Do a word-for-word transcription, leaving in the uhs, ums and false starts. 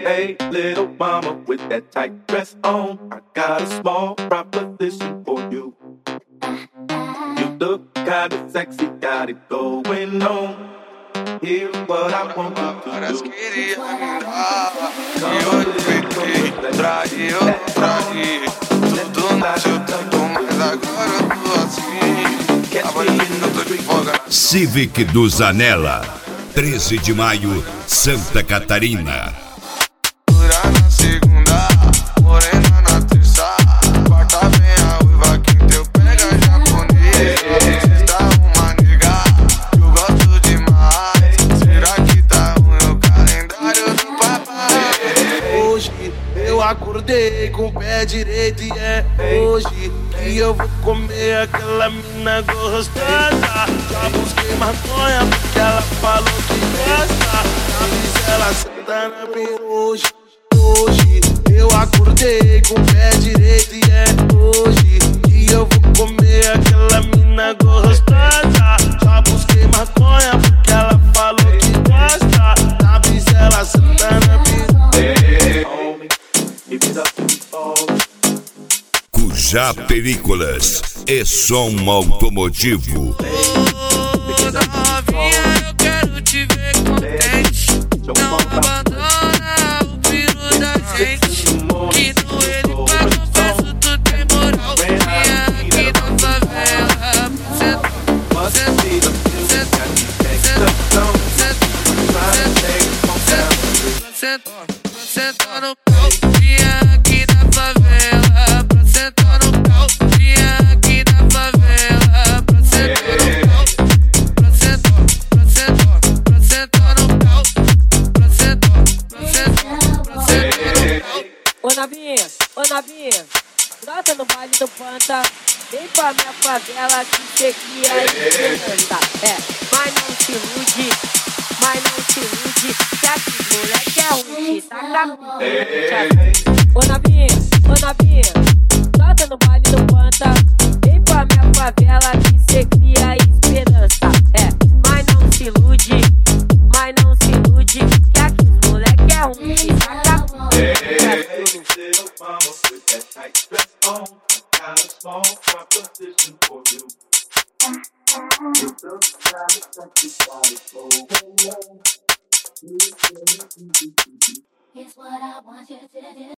Hey, little mama with that tight dress on, I got a small proposition for you. You look kinda sexy, got it going on. Here's what I want you to Várias do. queria me dar, e eu fiquei, traí, eu traí. Tudo no seu tempo, mas agora eu tô assim. Trabalhando, eu tô de folga. Civic do Zanella, treze de maio, Santa Catarina. Dura na segunda, morena na terça. Quarta vem a uiva, quinta eu pega japonês. Sexta uma nega, eu gosto demais. Será que tá ruim o calendário do papai? Hoje eu acordei com o pé direito e é hoje que eu vou comer aquela mina gostosa. Já busquei maconha porque ela falou que gosta. Na brisa ela senta na piroca. Hoje, hoje eu acordei com o pé direito e é hoje que eu vou comer aquela mina gostosa. Já busquei maconha porque ela falou que gosta. Na brisa ela senta na piroca. Hey, homie, give it up and fall. Cujá Películas e som automotivo. Ô, novinha, eu quero te ver contente. Não abandona o piru da gente. Que no ele pra confesso tu tem moral. Vinha aqui na favela. Cê, cê, cê, cê, senta no pau. Vinha aqui na favela. Pra sentar no pau. Vinha aqui na favela. Pra sentar no pau. Pra sentar, pra sentar, pra sentar no pau. Pra sentar, pra sentar, pra sentar no pau. Ô Navinha, ô Navinha, brota no baile do Panta. Vem pra minha favela que cê cria esperança. É, mas não se ilude, mas não se ilude. Que aqui moleque é ruim, tá capitando. Ô Navinha, ô Navinha, brota no baile do Panta. Vem pra minha favela que cê cria esperança. É, mas não se ilude, mas não se ilude. Que aqui moleque é ruim, tá capitando. Little mama with that tight dress on, I got a small proposition for you. You look kinda sexy, got it going on. Here's what I want you to do.